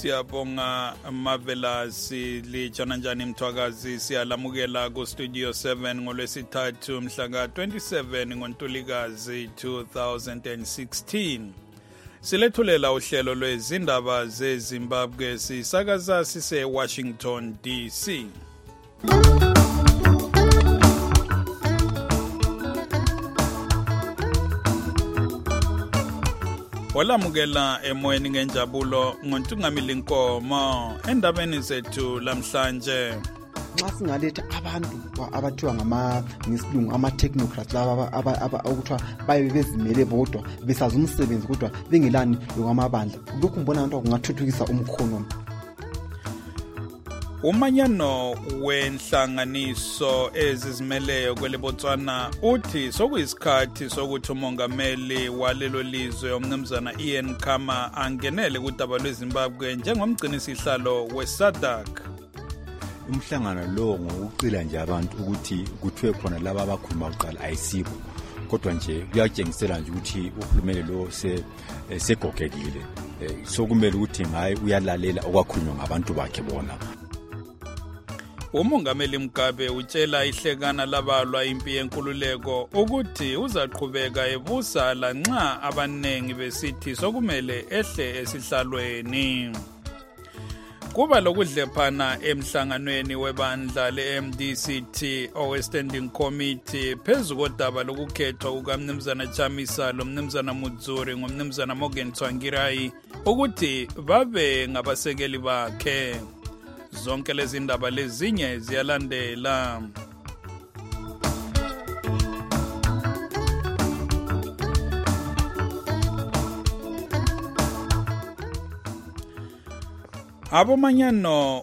siyabonga Mavelasi lijana njani mthwakazi siyalamukela ku Studio 7 ngolwesithathu mhla ka 27 ngoNtulikazi 2016. Silethulela uhlelo lwezindaba zeZimbabwe sisakaza sise Washington DC. Olamukela emoyeni ngenjabulo ngontungamili inkomo endabeni zethu lamhlanje. Nxa singaletha abantu abathiwa ngesilungu ama-technocrats laba okuthiwa baye bezimele bodwa besazi umsebenzi kodwa bengelani lokwamabandla, lokhu ngibona abantu kungathuthukisa umkhono. Umanyano wenhlanganiso ezizimeleyo kweleBotswana uthi sokuyisikhathi sokuthi umongameli walelo lizwe umnumzana Ian Khama angenele kudaba lweZimbabwe njengomgcinisihlalo weSADC. Umhlangano lo ngokucila nje abantu ukuthi kuthiwe khona laba abakhuluma kuqala ayisibo, kodwa nje kuyatshengisela nje ukuthi uhulumeni lo segogekile, sokumele ukuthi ngaye uyalalela okwakhulunywa ngabantu bakhe bona. Umongameli Mugabe utshela ihlekana labalwa impi yenkululeko ukuthi uzaqhubeka ebusa lanxa abanengi besithi sokumele ehle esihlalweni. Kuba lokudlephana emhlanganweni webandla le-MDCT Standing Committee phezu kodaba lokukhethwa kukaMnumzana Chamisa loMnumzana Mudzuri ngumnumzana Morgan Tsvangirai ukuthi babe ngabasekeli bakhe. Zonke lezi ndaba lezinye ziyalandela. Abomanyano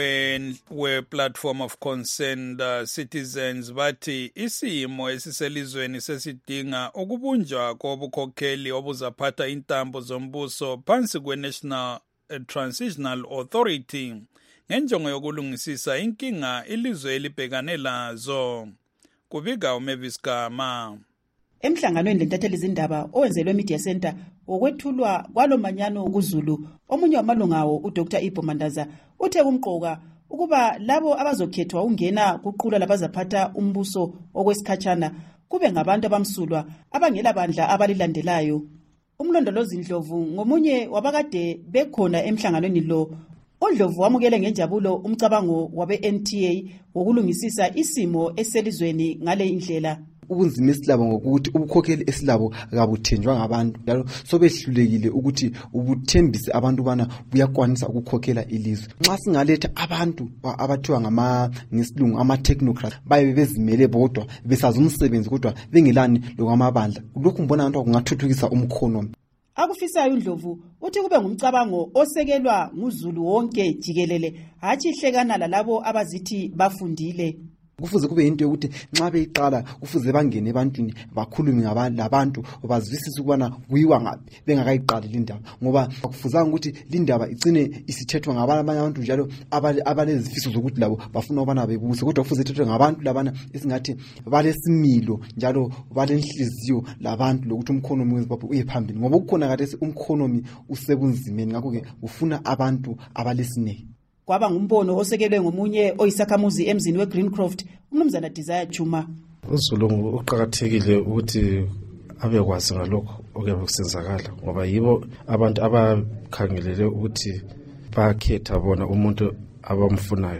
we-Platform of Concerned Citizens bathi isimo esiselizweni sesidinga ukubunjwa kobukhokheli obuzaphatha intambo zombuso phansi kwe-National Transitional Authority ngenjongo yokulungisisa inkinga ilizwe elibhekane lazo. Kubika uMavis Gama. Emhlanganweni lentatheli izindaba owenzelwe Media Center okwethulwa kwalomanyano kuZulu, omunye wamalungawo uDr. Ibo Mandaza uthe kumqoka ukuba labo abazokhethwa ungena kuqula labazaphatha umbuso okwesikhatshana kube ngabantu abamsulwa abangela bandla abalilandelayo. Umlondolozi Ndlovu ngomunye wabakade bekhona emhlanganweni lo. uNdlovu wamukele ngenjabulo umcabango wabe-NTA wokulungisisa isimo eselizweni ngale indlela. Ubunzima esilabo ngokuthi ubukhokheli esilabo kabuthenjwa ngabantu, njalo sobehlulekile ukuthi ubuthembise abantu bana buyakwanisa ukukhokhela ilizwe. Nxa singaletha abantu abathiwa ngesilungu ama-technocrats baye bezimele bodwa besazi umsebenzi kodwa bengelani lokwamabandla, lokhu ngibona abantu kungathuthukisa umkhono. Akufisayo uNdlovu uthi kube ngumcabango osekelwa nguZulu wonke jikelele, hatshi ihlekana lalabo abazithi bafundile. Kufuze kube into yokuthi nxa beyiqala kufuze bangene ebantwini bakhulume labantu bazwisise ukubana kuyiwa ngaphi bengakayiqali lindaba, ngoba akufuzanga ukuthi lindaba igcine isithethwa ngabanye abantu njalo abalezifiso zokuthi labo bafuna ukubana bebuse, kodwa kufuze ithethwe ngabantu labana esingathi balesimilo njalo balenhliziyo labantu lokuthi umkhonomi weZimbabwe uye phambili, ngoba kukhona kade umkhonomi usebunzimeni, ngakho-ke ufuna abantu abalesineke. Kwaba ngumbono osekelwe ngomunye oyisakhamuzi emzini weGreencroft umnumzana Desire Chuma. uZulu uqhakathekile ukuthi abekwazi ngalokho okuyabe kusenzakala, ngoba yibo abantu abakhangelele ukuthi bakhetha bona umuntu abamfunayo.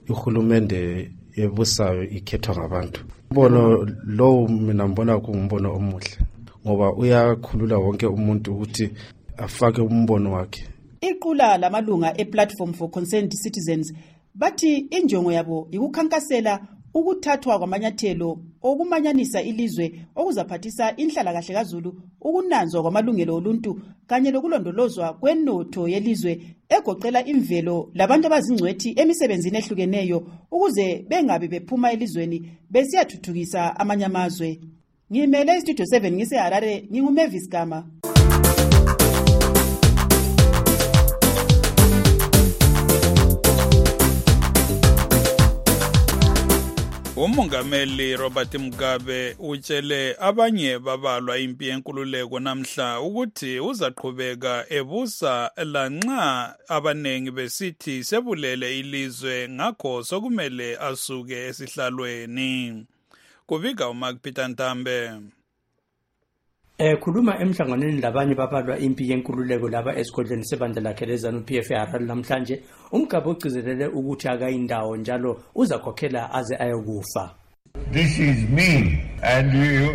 Uhulumende yebusayo ikhethwa ngabantu. Umbono lo mina ngibona kungumbono omuhle, ngoba uyakhulula wonke umuntu ukuthi afake umbono wakhe. Iqula lamalunga ePlatform for Concerned Citizens bathi injongo yabo ikukhankasela ukuthathwa kwamanyathelo okumanyanisa ilizwe okuzaphathisa inhlalakahle kaZulu, ukunanzwa kwamalungelo oluntu kanye lokulondolozwa kwenotho yelizwe egoqela imvelo labantu abazingcwethi emisebenzini ehlukeneyo ukuze bengabe bephuma elizweni besiyathuthukisa amanye amazwe. Ngimele iStudio 7 ngiseHarare, nginguMavis Gama. Umongameli Robert Mugabe utshele abanye babalwa impi yenkululeko namhla ukuthi uzaqhubeka ebusa lanxa abanengi besithi sebulele ilizwe ngakho sokumele asuke esihlalweni. Kubika uMark Peter Ntambe. Khuluma emhlanganweni labanye babalwa impi yenkululeko laba esigodlweni sebandla lakhe leZANU-PF eHarare namhlanje, uMgabe ugcizelele ukuthi akayindawo njalo uzakhokhela aze ayokufa. This is me and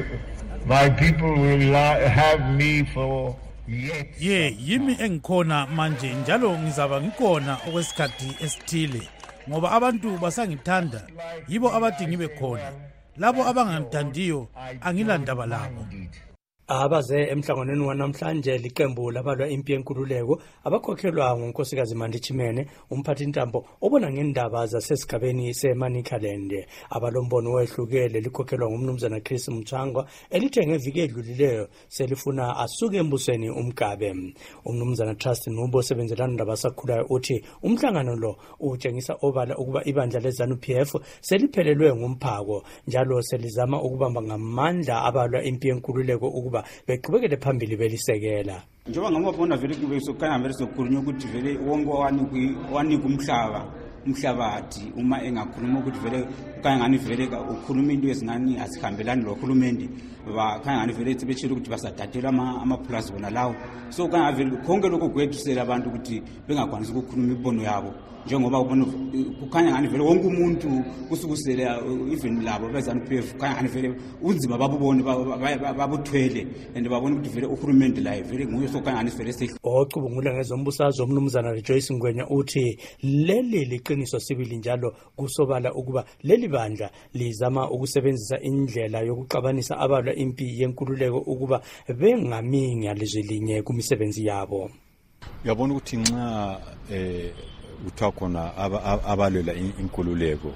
my people will have me for yet. Yimi engikhona manje njalo ngizaba ngikhona okwesikhathi esithile ngoba abantu basangithanda yibo abathi ngibe khona. Labo abangangithandiyo angilandaba labo. Abaze emhlanganweni wanamhlanje liqembu labalwa impi yenkululeko abakhokhelwa ngunkosikazi Mandichimene, umphathi ntambo obona ngendaba zasesigabeni seManicaland. Abalombono owehlukile likhokhelwa ngumnumzana Chris Mthangwa elithe ngeviki edlulileyo selifuna asuke embusweni uMgabe. Umnumzana Trust Nubo osebenzelana nabasakhulayo uthi umhlangano lo utshengisa obala ukuba ibandla leZANU-PF seliphelelwe ngumphako njalo selizama ukubamba ngamandla abalwa impi yenkululeko beqhubekele phambili belisekela. Njengoba ngamabona vele kube sokhanya vele sokhulunywa ukuthi vele wonke wanika umhlabathi uma engakhuluma ukuthi vele kanye ngani vele ukhuluma into ezingani asihambelani lokhulumende bakhanya ngani vele sebetshela ukuthi basadatela amaplus bona lawo. So kanye vele konke lokho kwethusela abantu ukuthi bengakwanisi ukukhuluma ibono yabo njengoba ubona kukhanya ngani vele wonke umuntu kusukusele even labo beZANU-PF kanya ngani vele unzima babubone babuthwele and babona ukuthi vele uhulumende la vele nguye sokanya ngani vele sehle. Ocubungula ngezombusazwe umnumzana Rejoice Ngwenya uthi leli liqiniso sibili njalo kusobala ukuba leli bandla lizama ukusebenzisa indlela yokuxabanisa abalwa impi yenkululeko ukuba bengamingi alizwelinye kumisebenzi yabo. Uyabona ukuthi nxa uthiwa khona abalwela inkululeko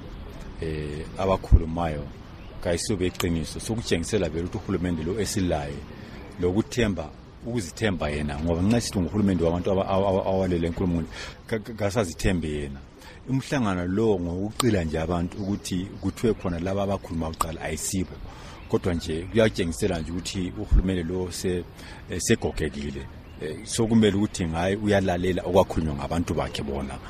abakhulumayo kayisube iqiniso sokutshengisela vele ukuthi uhulumende lo esilaye lokuthemba ukuzithemba yena ngoba nxa sithi uhulumende wabantu awalela inkulumo kasazithembe yena. Umhlangano lo ngokuqila nje abantu ukuthi kuthiwe khona laba abakhuluma uqala ayisibo kodwa nje kuyatshengisela nje ukuthi uhulumende lo segogekile. Sokumele ukuthi ngaye uyalalela okwakhulunywa ngabantu bakhe bona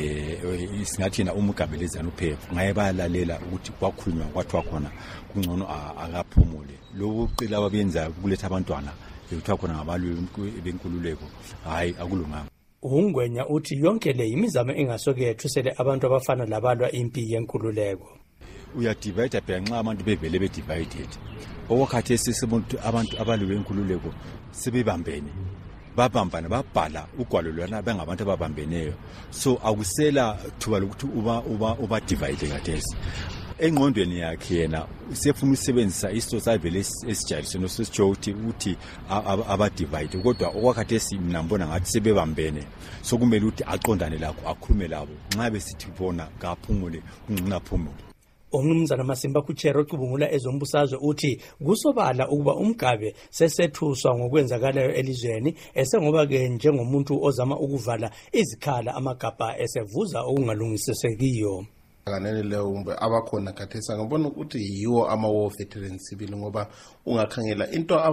singathi na uMgabe leZANU-PF ngaye bayalalela ukuthi kwakhulunywa kwathiwa khona kungcono akaphumule. Lokuqila ababenza ukuletha abantwana bekuthiwa khona ngabalwi benkululeko hayi akulunganga. Ungwenya uthi yonke le imizamo engasoke yethusele abantu abafana labalwa impi yenkululeko. Uyadivide phela nxa abantu bevele bedivided okwakhathi sesibontu abantu abalwi benkululeko sebebambene babambana babhala ugwalo lwana bengabantu ababambeneyo so akusela thuba lokuthi uba divide kathesi engqondweni yakhe yena sefuna usebenzisa isto savele esijayiswe nosesijoti ukuthi aba divide kodwa okwakhathesi mina ngibona ngathi sebebambene so kumele ukuthi aqondane lakho akhulume labo nxa besithi bona kaphumule ungcina phumule. Umnumzana Masimba Kuchero ocubungula ezombusazwe uthi kusobala ukuba uMgabe sesethuswa ngokwenzakalayo elizweni esengoba ke njengomuntu ozama ukuvala izikhala amagabha esevuza okungalungisisekiyo. Kanene leyo abakhona khathesa ngibona ukuthi yiwo ama-war veterans sibili ngoba ungakhangela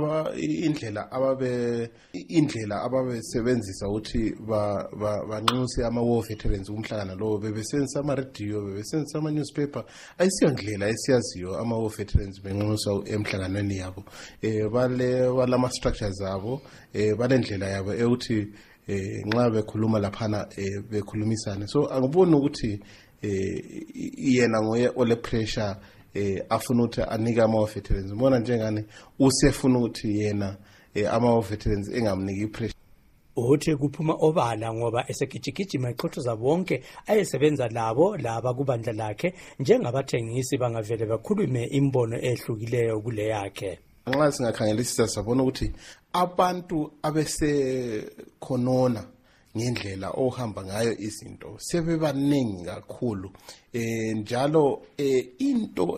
indlela ababesebenzisa ukuthi banxuse ama-war veterans kumhlangano lo bebesebenzisa ama-radio bebesebenzisa ama-newspaper ayisiyo ndlela esiyaziyo ama-war veterans benxusa emhlanganweni yabo balama-structures abo balendlela yabo ukuthi nxa bekhuluma laphana bekhulumisane so angiboni ukuthi yena ngoye ole pressure afuna ukuthi anike ama veterans ubona njengani usefuna ukuthi yena ama veterans engamniki ipressure. Uthi kuphuma obala ngoba esegijigijima iqothoza bonke ayesebenza laba kubandla lakhe njengabathengisi bangavele bakhulume imbono ehlukileyo kule yakhe. Nxa singakhangelisisa sabona ukuthi abantu abesekhonona ngendlela ohamba ngayo izinto sebebaningi kakhulu njalo into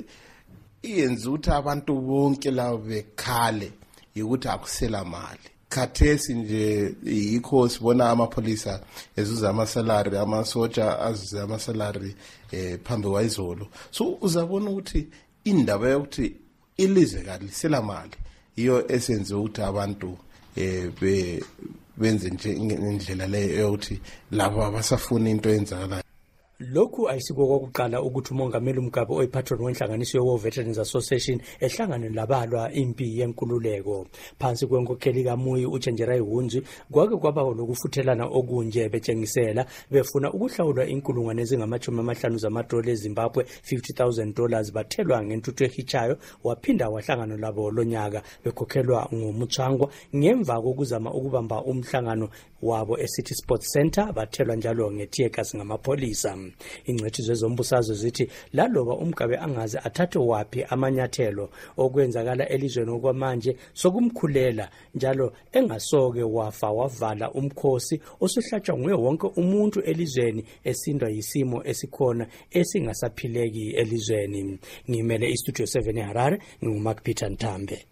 iyenza ukuthi abantu bonke labo bekhale ukuthi akusela mali khathesi nje yikho sibona amapholisa ezuza amasalary, amasoja azuza amasalary phambi kwayizolo. So uzabona ukuthi indaba yokuthi ilizwe kalisela mali iyo esenze ukuthi abantu benze nje indlela leyo yokuthi labo abasafuna into eyenzakalayo. Lokhu ayisiko kokuqala ukuthi umongameli uMgabe oyiphatron wenhlanganiso ye-War Veterans Association ehlangane labalwa impi yenkululeko phansi kwenkokheli kaMuyi uChenjerai Hunzi. Kwake kwaba lokufuthelana okunje betshengisela befuna ukuhlawulwa inkulungwane ezingama-50 zamadola eZimbabwe, $50,000 bathelwa ngentuthu ehichayo. Waphinda wahlangana labo lonyaka bekhokhelwa ngumuthangwa ngemva kokuzama ukubamba umhlangano wabo eCity Sports Center, bathelwa njalo ngethiyegas ngamapholisa. Ingcethi zezombusazwe zithi laloba uMgabe angaze athathe waphi amanyathelo okwenzakala elizweni okwamanje sokumkhulela njalo engasoke wavala umkhosi osuhlatshwa nguye wonke umuntu elizweni esindwa yisimo esikhona esingasaphileki elizweni. Ngimele iStudio 7 eHarare, nguMark Peter Ntambe.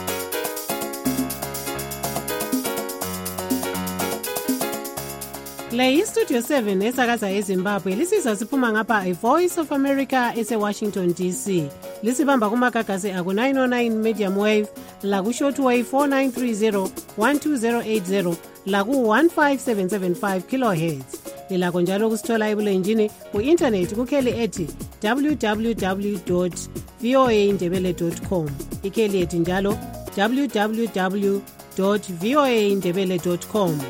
Le iStudio 7 esakaza eZimbabwe lisizwa siphuma ngapha iVoice of America eseWashington DC. Lisibamba kumagagasi aku 909 medium wave, laku shortwave 4930 12080, laku 15775 kilohertz. Lilakho njalo kusithola ebulenjini ku-internet kukheli ethi www.voaindebele.com. Ikheli ethi njalo www.voaindebele.com.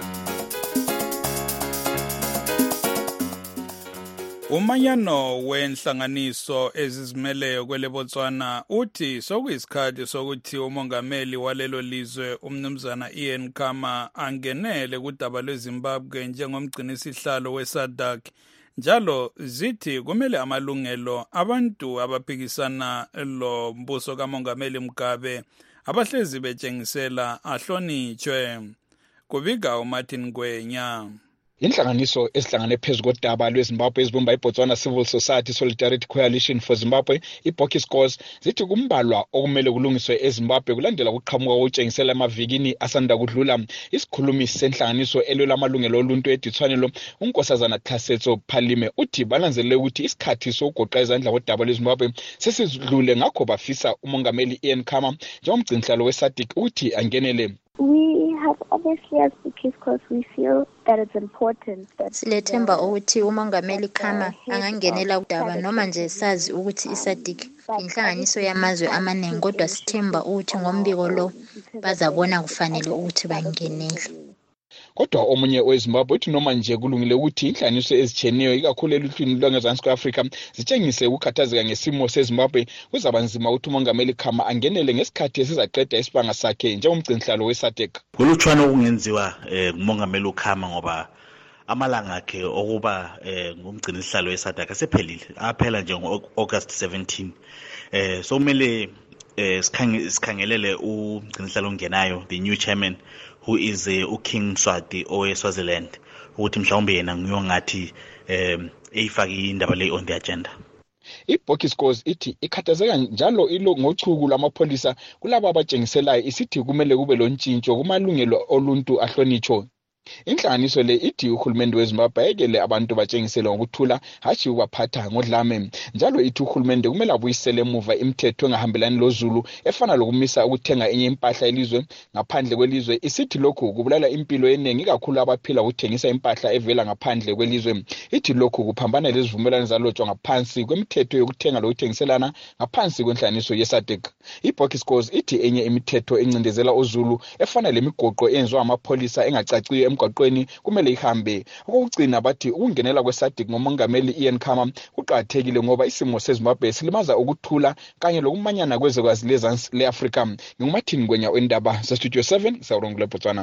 Umanyano wenhlanganiso ezizimeleyo kwele Botswana uthi sokuyisikhathi sokuthi umongameli walelo lizwe umnumzana Ian Khama angenele kudaba lweZimbabwe njengomgcinisihlalo weSADC. Njalo zithi kumele amalungelo abantu abaphikisana lo mbuso kamongameli Mugabe abahlezi betshengisela ahlonitshwe. Kubika uMartin Gwenya. Inhlanganiso esihlangane phezu kodaba lweZimbabwe ezibumba iBotswana Civil Society Solidarity Coalition for Zimbabwe, iBokiscos, zithi kumbalwa okumele kulungiswe eZimbabwe kulandela ukuqhamuka kokutshengisela emavikini asanda kudlula. Isikhulumi senhlanganiso elwela amalungelo oluntu eDithwanelo, uNkosazana Hlasetso Phalime, uthi balanzelele ukuthi isikhathi sokugoqa izandla kodaba lweZimbabwe sesidlule, ngakho bafisa umongameli Ian Khama njengomgcinisihlalo weSADC uthi angenele. We have obviously as Bokiscos we feel that it's important that silethemba ukuthi umongameli Khama angangenela kudaba noma nje sazi ukuthi iSADC inhlanganiso yamazwe amaningi, kodwa sithemba ukuthi ngombiko lo bazabona kufanele ukuthi bangenele. Kodwa omunye weZimbabwe uthi noma nje kulungile ukuthi inhlanganiso ezitsheneyo ikakhulu eluhlwini lwangezansi kweAfrika zitshengise ukukhathazeka ngesimo seZimbabwe, kuzaba nzima ukuthi umongameli Khama angenele ngesikhathi esizaqeda isibanga sakhe njengomgcinisihlalo weSADC. Kulutshwana okungenziwa ngumongameli Khama ngoba amalanga akhe okuba ngumgcinisihlalo weSADC asephelile, aphela nje ngo-August 17. So kumele sikhangelele umgcinisihlalo ongenayo, the new chairman, who is uKing Mswati oweSwaziland, ukuthi mhlawumbe yena ngiyongathi eyifaki indaba le on the agenda. iBokiscos ithi ikhathazeka njalo ilo ngochuku lwamapholisa kulabo abatshengiselayo, isithi kumele kube lontshintsho kumalungelo oluntu ahlonitshwe. Inhlanganiso le ithi uhulumende weZimbabwe ayekele abantu batshengisele ngokuthula, hashi ukubaphatha ngodlame. Njalo ithi uhulumende kumele abuyisele emuva imithetho engahambelani loZulu efana lokumisa ukuthenga enye impahla elizwe ngaphandle kwelizwe. Isithi lokhu kubulala impilo eningi kakhulu abaphila ukuthengisa impahla evela ngaphandle kwelizwe. Ithi lokhu kuphambana lezivumelwano zalotshwa ngaphansi kwemithetho yokuthenga lokuthengiselana ngaphansi kwenhlanganiso yeSADC. iBokiscos ithi enye imithetho encindezela oZulu efana lemigoqo eyenziwa amapholisa engacaciyo emgwaqweni kumele ihambe. Okugcina bathi ukungenela kweSADC ngomongameli Ian Khama kuqhathekile ngoba isimo seZimbabwe silimaza ukuthula kanye lokumanyana kwezwekazi lezansi leAfrika. NguMartin Gwenya wendaba zeStudio 7 eSaurongwe Botswana.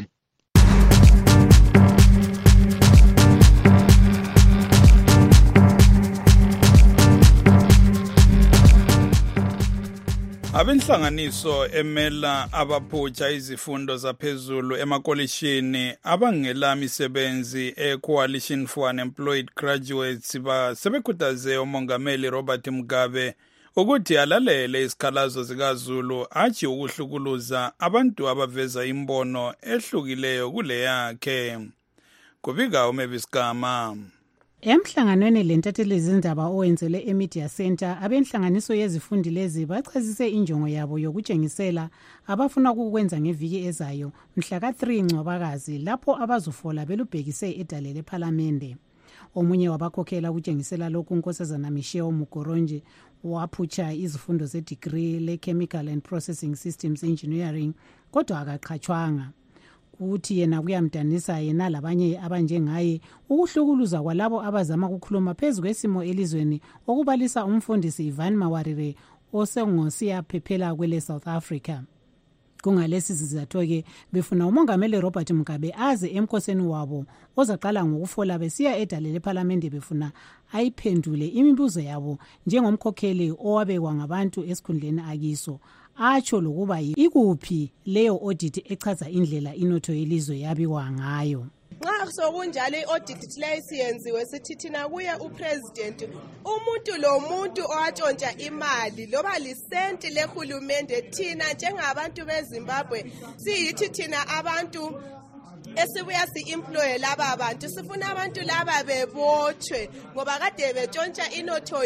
Abenhlanganiso emela abaphutsha izifundo zaphezulu emakolishini abangela misebenzi eCoalition for Unemployed Graduates sebekhuthaze umongameli Robert Mugabe ukuthi alalele isikhalazo zikaZulu athi ukuhlukuluza abantu abaveza imbono ehlukileyo kule yakhe. Kubika uMavis Gama. Emhlanganweni lentathelezindaba owenzelwe eMedia Center, abenhlanganiso yezifundi lezi bachazise injongo yabo yokutshengisela abafuna ukukwenza ngeviki ezayo mhla ka-3 Ncwabakazi lapho abazofola belubhekise edale lePhalamende. Omunye wabakhokhela ukutshengisela lokhu uNkosazana Michelle Mugoronje waphutsha izifundo ze-degree le-Chemical and Processing Systems Engineering kodwa akaqhatshwanga. Kuthi yena kuyamdanisa yena labanye abanjengaye ukuhlukuluza kwalabo abazama ukukhuluma phezu kwesimo elizweni okubalisa umfundisi Ivan Mawarire osengosiya phephela kwele South Africa. Kungalesi sizatho-ke befuna umongameli Robert Mugabe aze emkhosini wabo ozaqala ngokufola besiya edale lePhalamende befuna ayiphendule imibuzo yabo njengomkhokheli owabekwa ngabantu esikhundleni akiso. Atsho lokuba ikuphi leyo audit echaza indlela inotho yelizwe yabiwa ngayo. Nxa sokunjalo i-audit leyo siyenziwe sithi thina kuye upresident umuntu lo muntu owatshontsha imali loba lisenti lehulumende thina njengabantu beZimbabwe siyithi thina abantu esibuya si-employe laba bantu sifuna abantu laba bebotshwe ngoba kade betshontsha inotho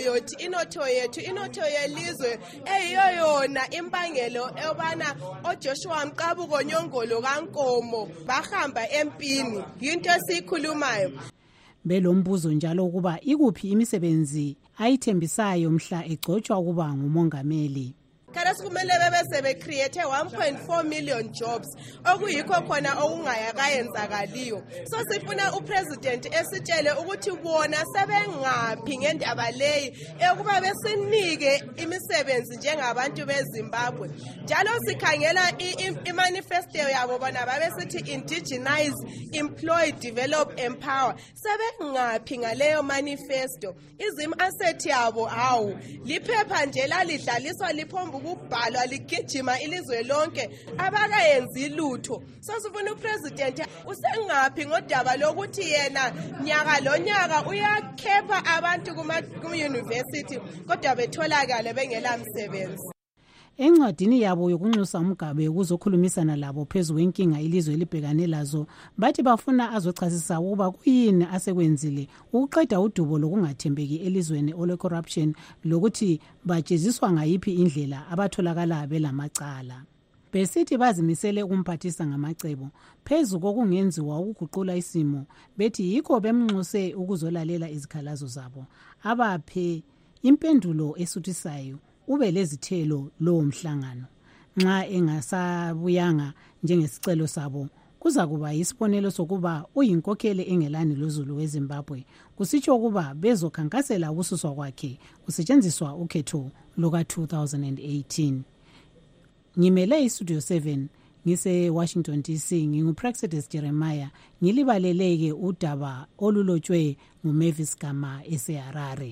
yelizwe eyiyo yona imbangelo ebana oJoshua Mqabuko Nyongolo kaNkomo bahamba empini yinto esikhulumayo. Belombuzo njalo ukuba ikuphi imisebenzi ayithembisayo mhla egcotshwa ukuba ngumongameli. Kana sikumele bebe create 1.4 million jobs okuyikho khona okungayakayenzakaliyo. So sifuna upresident esitshele ukuthi bona sebengaphi ngendaba leyi ekuba besinike imisebenzi njengabantu beZimbabwe. Njalo sikhangela imanifesto yabo bona babesithi indigenize, employ, develop, empower. Sebengaphi ngaleyo manifesto? Izim asset yabo hawu liphepha nje lalidlaliswa liphomba ukubhalwa ligijima ilizwe lonke abakayenzi lutho. So sifuna upresident usengaphi ngodaba lokuthi yena nyaka lo nyaka uyakhepha abantu kuma-university kodwa betholakale bengela msebenzi. Encwadini yabo yokunxusa uMugabe ukuzokhulumisana labo phezu kwenkinga ilizwe libhekane lazo bathi bafuna azochasisa ukuba kuyini asekwenzile ukuqeda udubo lokungathembeki elizweni ole-corruption lokuthi bajeziswa ngayiphi indlela abatholakala belamacala. Besithi bazimisele ukumphathisa ngamacebo phezu kokungenziwa ukuguqula isimo bethi yikho bemnxuse ukuzolalela izikhalazo zabo abaphe impendulo esuthisayo ube lezithelo lowo mhlangano. Nxa engasabuyanga njengesicelo sabo kuza kuba yisibonelo sokuba uyinkokheli engelani loZulu weZimbabwe kusitsho ukuba bezokhankasela ukususwa kwakhe kusetshenziswa ukhetho luka-2018. Ngimele iStudio 7 ngise Washington DC nginguPraxedis Jeremiah ngilibaleleke udaba olulotshwe nguMavis Gama eseHarare.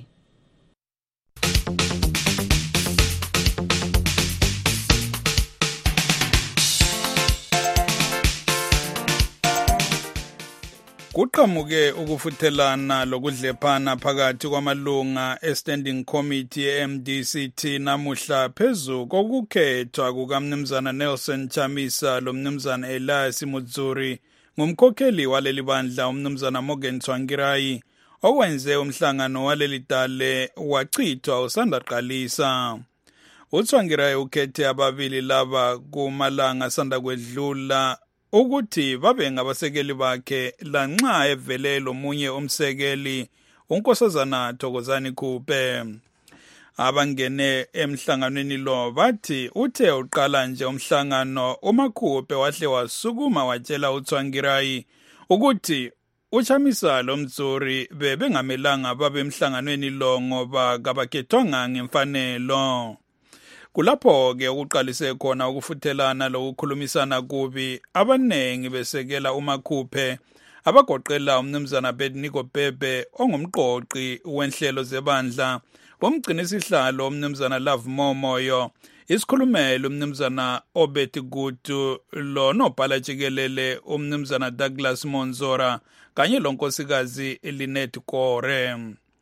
Kuqhamuke ukufuthelana lokudlephana phakathi kwamalunga e-Standing Committee e-MDCT namuhla phezu kokukhethwa kukaMnumzana Nelson Chamisa loMnumzana Elias Mudzuri ngumkhokheli waleli bandla uMnumzana Morgan Tsvangirai owenze umhlangano waleli dale wachithwa usanda qalisa. uTsvangirai ukhethe ababili laba kumalanga asanda kwedlula ukuthi babe ngabasekeli bakhe lanxa evelelo munye umsekeli uNkosazana Thokozani Khuphe. Abangene emhlanganweni lo bathi uthe uqala nje umhlangano uMakhuphe wahle wasukuma watshela uTsvangirai ukuthi uChamisa loMdzuri bebengamelanga babe emhlanganweni lo ngoba kabakhethwanga ngemfanelo. Kulapho-ke ukuqalise khona ukufuthelana lokukhulumisana kubi abanengi besekela uMakhuphe abagoqela uMnumzana Bedniko Bhebhe ongumqoqi wenhlelo zebandla, umgcinisihlalo uMnumzana Love Momoyo, isikhulumelo uMnumzana Obed Gutu lonobhala jikelele uMnumzana Douglas Monzora kanye lonkosikazi Lynette Kore.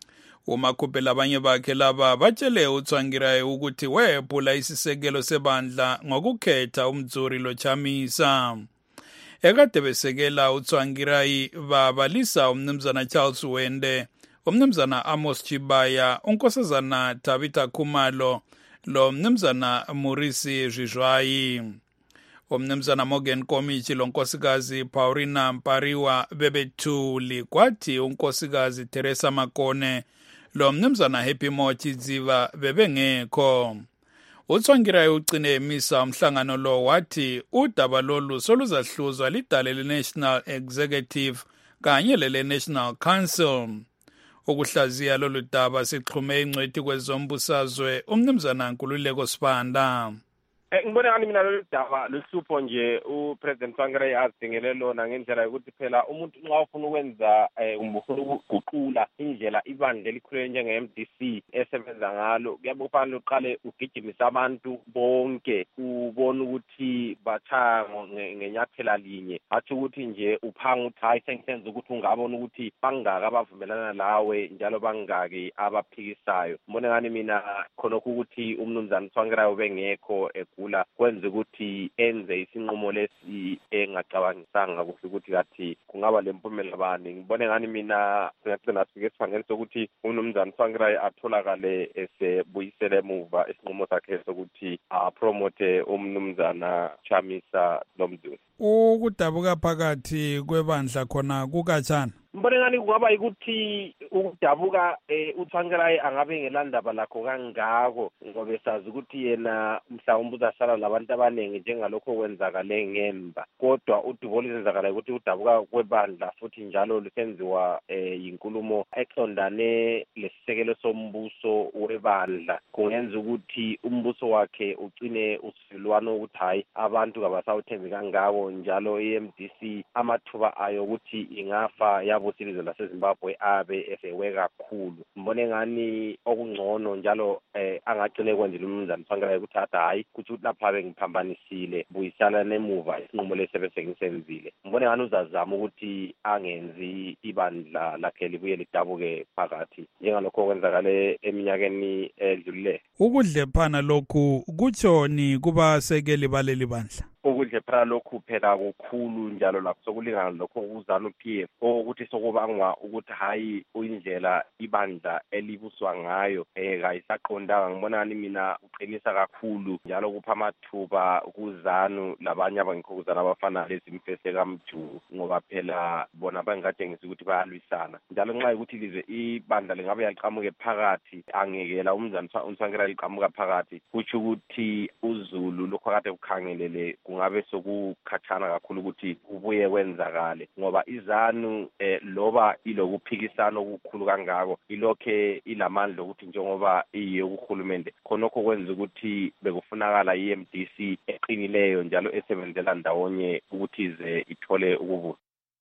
uMakhuphela abanye bakhe laba batshele uTsvangirai ukuthi wephula isisekelo sebandla ngokukhetha umdzuri loChamisa. Ekade besekela uTsvangirai babalisa umnumzana Charles Wende, umnumzana Amos Chibaya, unkosazana Tabitha Khumalo, lo mnumzana Murisi Zhizhwayi. Umnumzana Morgan Komichi lonkosikazi Paulina Mpariwa bebethuli, kwathi unkosikazi Teresa Makone lo mnumzana Happy Mochi Dziva bebengekho. uTsvangirai ugcine emisa umhlangano lo wathi udaba lolu soluzahluzwa lidale le-National Executive kanye lele-National Council. Ukuhlaziya lolu daba sixhume ingcwethi kwezombusazwe umnumzana Nkululeko Sibanda. Ngibona ngani mina lolu daba luhlupho nje uPresident Tsvangirai azidingele lona ngendlela yokuthi phela umuntu nxa ufuna ukwenza ufuna ukuguqula indlela ibandla elikhulu njenge-MDC esebenza ngalo, kuyabe kufanele uqale ugijimisa abantu bonke ubone ukuthi bathango ngenyathela linye, athi ukuthi nje uphanga ukuthi hayi sengisenza ukuthi ungabona ukuthi bangaka abavumelana lawe njalo bangaki abaphikisayo. Ngibona ngani mina khonokho ukuthi umnumzana Tsvangirai ubengekho egula kwenza ukuthi enze isinqumo lesi engacabangisanga kuhle ukuthi kathi kungaba lempumela bani. Ngibone ngani mina ngiyacina sifike sifangele sokuthi umnumzana Tsvangirai atholakale esebuyisele emuva isinqumo sakhe sokuthi apromote umnumzana Chamisa Nomduli. Ukudabuka phakathi kwebandla khona kukatshana. Ngibone ngani kungaba ukuthi ukudabuka uTsvangirai angabe ngelandaba lakho kangako, ngoba esazi ukuthi yena mhlawumbe uzasala labantu abaningi njengalokho kwenzakale ngemva. Kodwa udubo lenzakala ukuthi udabuka kwebandla futhi njalo lusenziwa yinkulumo eqondane lesisekelo sombuso webandla, kungenza ukuthi umbuso wakhe ugcine usilwana ukuthi hayi abantu kabasawuthembi kangako, njalo iMDC amathuba ayo ukuthi ingafa ilizwe laseZimbabwe abe esewe kakhulu. Ngibone ngani okungcono njalo angagcine kwenzela umnumzana Tsvangirai ukuthi athi hayi kuthi lapha bengiphambanisile buyisana nemuva isinqumo lesebesengizenzile. Ngibone ngani uzazama ukuthi angenzi ibandla lakhe libuye lidabuke phakathi njengalokho kwenzakale eminyakeni edlulile. Ukudlephana lokhu kutshoni kubasekeli baleli bandla? Ukudlephana lokhu phela kukhulu njalo lapho sokulingana lokho kuzana uPF ukuthi sokubangwa ukuthi hayi indlela ibandla elibuswa ngayo kayisaqondanga. Ngibona ngani mina uqinisa kakhulu njalo kupha amathuba kuzanu labanye abangekho kuzana abafana lezimfese kaMjulu, ngoba phela bona bangatshengisa ukuthi bayalwisana njalo nxa ukuthi lize ibandla lingabe yaqhamuke phakathi angekela umnumzana Tsvangirai liqhamuka phakathi, kutsho ukuthi uZulu lokho kade kukhangelele kungabe sokukhatshana kakhulu ukuthi kubuye kwenzakale, ngoba izanu loba ilokuphikisana okukhulu kangako ilokhe ilamandla ukuthi njengoba iyokuhulumende khonokho kwenza ukuthi bekufunakala iMDC eqinileyo njalo esebenzela ndawonye ukuthi ize ithole ukubusa.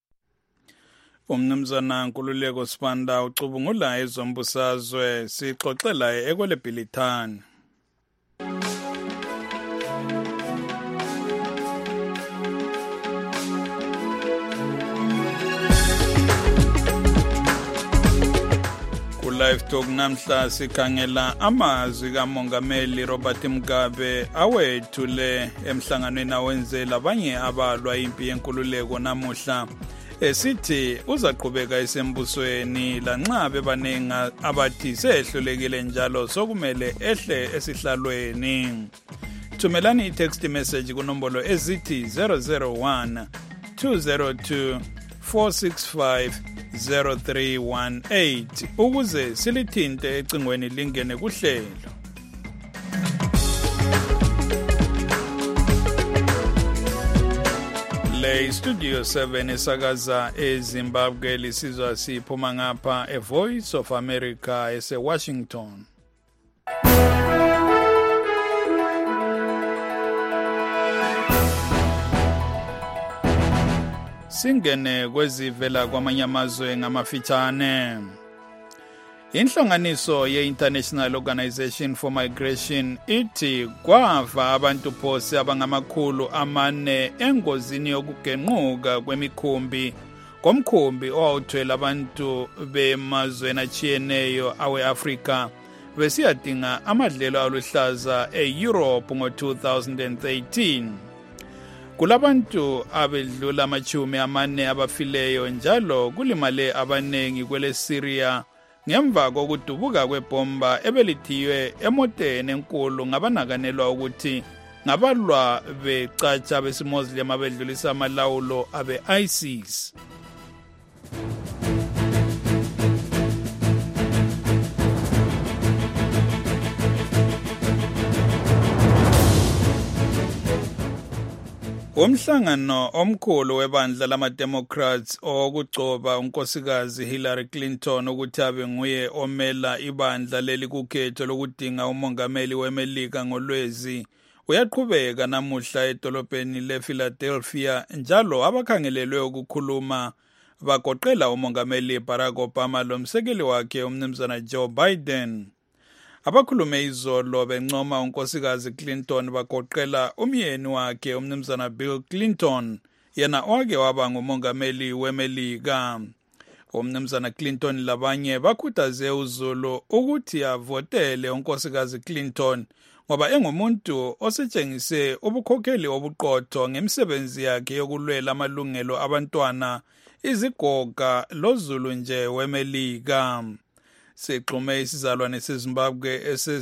Umnumzana Nkululeko Sibanda ucubungula ezombusazwe, sixoxela ekweleBhilithani. Live Talk namhla sikhangela amazwi kaMongameli Robert Mugabe awethule emhlanganweni awenze labanye abalwa impi yenkululeko namuhla, esithi uzaqhubeka esembusweni lanxa bebaningi abathi sehlulekile njalo sokumele ehle esihlalweni. Thumelani i-text message kunombolo ezithi 001 202 465 0318 ukuze silithinte ecingweni lingene kuhlelo. Le Studio 7 esakaza eZimbabwe lisizwa siphuma ngapha eVoice of America eseWashington. Singene kwezivela kwamanye amazwe ngamafitshane. Inhlanganiso ye-International Organization for Migration ithi kwafa abantu phose abangamakhulu 4 engozini yokugenquka kwemikhumbi ngomkhumbi owawuthwele abantu bemazweni achiyeneyo awe-Afrika besiyadinga amadlelo aluhlaza e-Europe ngo-2013. Kulabantu abedlula 40 abafileyo njalo kulimale abanengi kwele Syria ngemva kokudubuka kwebomba ebelithiywe emoteni enkulu ngabanakanelwa ukuthi ngabalwa becatsha besimuslim abedlulisa amalawulo abe-ISIS. Umhlangano omkhulu webandla lama-Democrats okugcoba unkosikazi Hillary Clinton ukuthi abe nguye omela ibandla leli kukhetho lokudinga umongameli weMelika ngoLwezi uyaqhubeka namuhla edolobheni lePhiladelphia njalo abakhangelelwe ukukhuluma bagoqela umongameli Barack Obama lomsekeli wakhe umnumzana Joe Biden. Abakhulume izolo bencoma unkosikazi Clinton bagoqela umyeni wakhe umnumzana Bill Clinton yena owake waba ngumongameli weMelika. Umnumzana Clinton labanye bakhuthaze uZulu ukuthi avotele unkosikazi Clinton ngoba engumuntu osetshengise ubukhokheli obuqotho ngemisebenzi yakhe yokulwela amalungelo abantwana, izigoga loZulu nje weMelika. Sixhume isizalwane seZimbabwe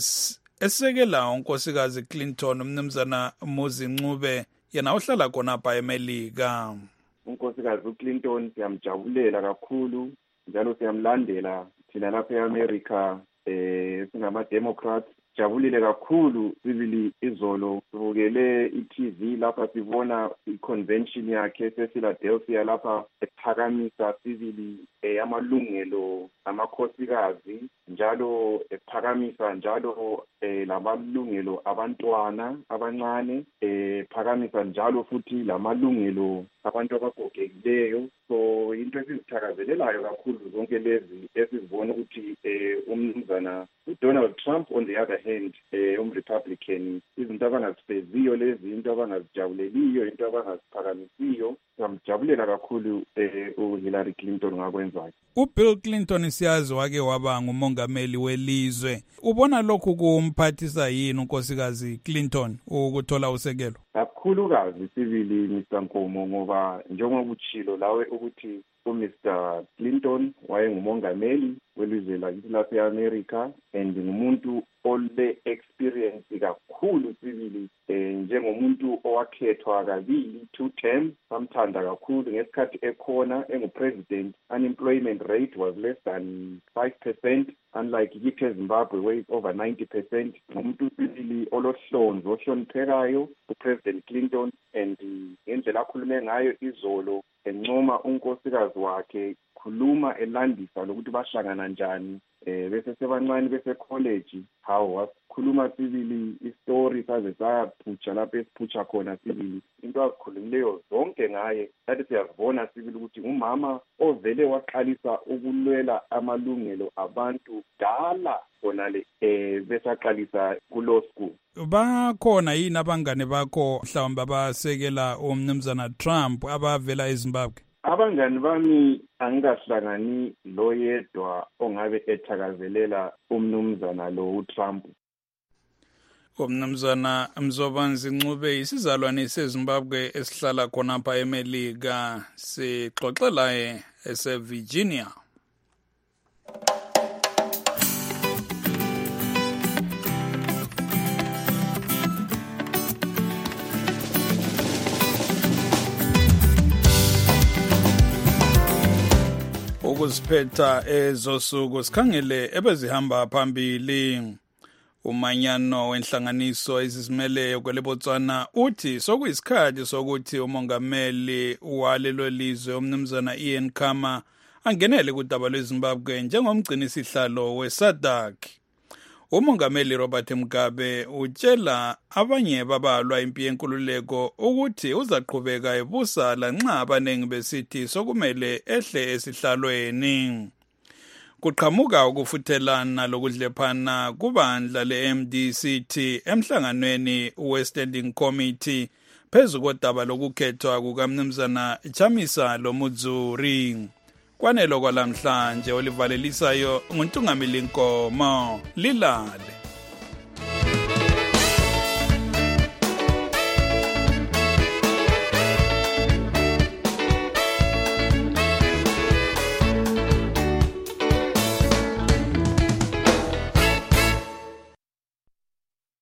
esekela unkosikazi Clinton umnumzana Muzi Ncube yena ohlala khonapha eMelika. Unkosikazi uClinton siyamjabulela kakhulu njalo siyamlandela thina lapha eAmerica singama-Democrats. Jabulile kakhulu sibili izolo sibukele iTV lapha sibona iconvention yakhe esePhiladelphia lapha ephakamisa sibili amalungelo amakhosikazi njalo ephakamisa njalo lamalungelo abantwana abancane ephakamisa njalo futhi lamalungelo abantu abagogekileyo. So into esizithakazelelayo kakhulu zonke lezi esizibona ukuthi umnumzana uDonald Trump on the other hand umRepublican izinto abangazifeziyo lezi into abangazijabuleliyo into abangaziphakamisiyo. Ngijabulela kakhulu uHillary Clinton ngakwenzayo. uBill Clinton siyazi wake waba ngumongameli welizwe. Ubona lokhu kumphathisa yini unkosikazi Clinton ukuthola usekelo? Kakhulukazi sibili Mr. Nkomo ngoba njengoba utshilo lawe ukuthi uMr. Clinton wayengumongameli welizwe lakithi lapha eAmerica and ngumuntu ole experience kakhulu sibili njengomuntu owakhethwa kabili 2 terms. Samthanda kakhulu ngesikhathi ekhona engupresident. Unemployment rate was less than 5%, unlike yithi eZimbabwe where it's over 90%. Ngumuntu sibili olohlonzo ohloniphekayo uPresident Clinton and ngendlela akhulume ngayo izolo encoma unkosikazi wakhe khuluma elandisa lokuthi bahlangana njani bese sebancane bese college how wasikhuluma sibili istory saze saphutsha lapho esiphutsha khona sibili into azikhulumileyo zonke ngaye lathi siyazibona sibili ukuthi umama ovele waqalisa ukulwela amalungelo abantu dala khonale besaqalisa kulo school. Bakhona yini abangane bakho mhlawumbe abasekela umnumzana Trump abavela eZimbabwe? Abangani bami angikahlangani lo yedwa ongabe ethakazelela umnumzana lo uTrump. Umnumzana Mzobanzi Ncube isizalwane seZimbabwe esihlala khonapha eMelika sixoxela eseVirginia. Ukuziphetha ezosuku sikhangele ebezihamba phambili. Umanyano wenhlanganiso ezizimeleyo kweleBotswana uthi sokuyisikhathi sokuthi umongameli walelo lizwe umnumzana Ian Khama angenele kudaba lweZimbabwe njengomgcini sihlalo weSADC. Umongameli Robert Mugabe utshela abanye babalwa impi yenkululeko ukuthi uzaqhubeka ebusa lanxa abaningi besithi sokumele ehle esihlalweni. Kuqhamuka ukufuthelana lokudlephana kubandla leMDCT emhlanganweni weStanding Committee phezu kodaba lokukhethwa kukamnumzana Chamisa Lomudzuri. Kwanelo kwalamhlanje olivalelisayo nguNtungamili Nkomo Lilale.